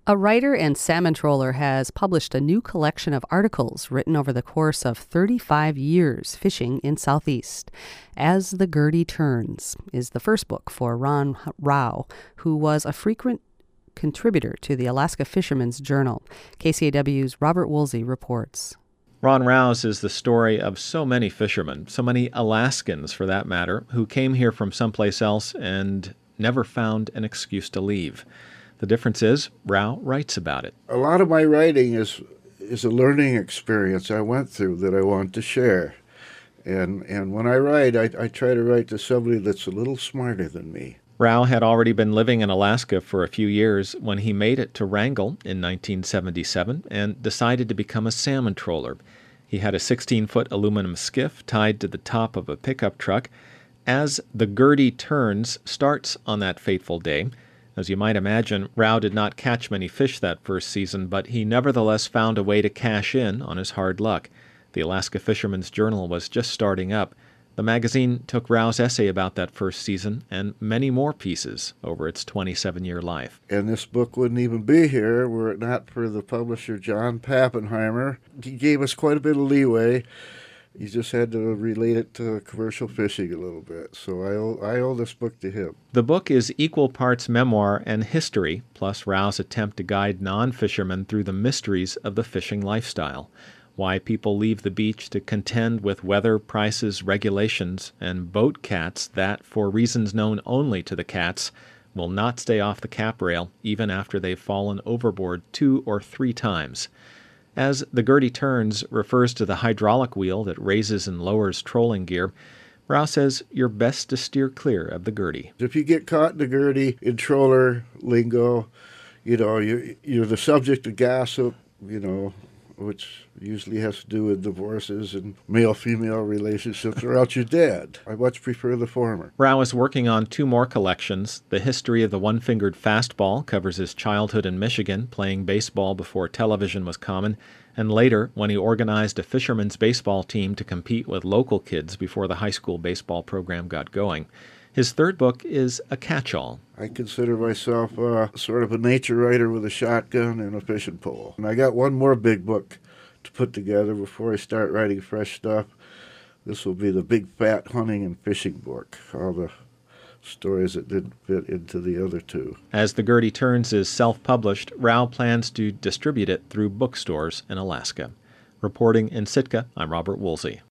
A writer and salmon troller has published a new collection of articles written over the course of 35 years fishing in Southeast. As the Gertie Turns is the first book for Ron Rao, who was a frequent contributor to the Alaska Fisherman's Journal. KCAW's Robert Woolsey reports. Ron Rau's is the story of so many fishermen, so many Alaskans for that matter, who came here from someplace else and never found an excuse to leave. The difference is, Rao writes about it. A lot of my writing is a learning experience I went through that I want to share. And when I write, I try to write to somebody that's a little smarter than me. Rao had already been living in Alaska for a few years when he made it to Wrangell in 1977 and decided to become a salmon troller. He had a 16-foot aluminum skiff tied to the top of a pickup truck. As the Gertie Turns starts on that fateful day, as you might imagine, Rao did not catch many fish that first season, but he nevertheless found a way to cash in on his hard luck. The Alaska Fisherman's Journal was just starting up. The magazine took Rao's essay about that first season and many more pieces over its 27-year life. And this book wouldn't even be here were it not for the publisher, John Pappenheimer. He gave us quite a bit of leeway. You just had to relate it to commercial fishing a little bit. So I owe this book to him. The book is equal parts memoir and history, plus Rao's attempt to guide non-fishermen through the mysteries of the fishing lifestyle. Why people leave the beach to contend with weather, prices, regulations, and boat cats that, for reasons known only to the cats, will not stay off the cap rail even after they've fallen overboard 2 or 3 times. As the Gertie Turns refers to the hydraulic wheel that raises and lowers trolling gear, Rao says you're best to steer clear of the Gertie. If you get caught in the Gertie in troller lingo, you're the subject of gossip, which usually has to do with divorces and male-female relationships, or else you're dead. I much prefer the former. Rao is working on 2 more collections. The history of the one-fingered fastball covers his childhood in Michigan, playing baseball before television was common, and later when he organized a fisherman's baseball team to compete with local kids before the high school baseball program got going. His third book is a catch-all. I consider myself sort of a nature writer with a shotgun and a fishing pole. And I got one more big book to put together before I start writing fresh stuff. This will be the big fat hunting and fishing book, all the stories that didn't fit into the other 2. As the Gertie Turns is self-published, Rao plans to distribute it through bookstores in Alaska. Reporting in Sitka, I'm Robert Woolsey.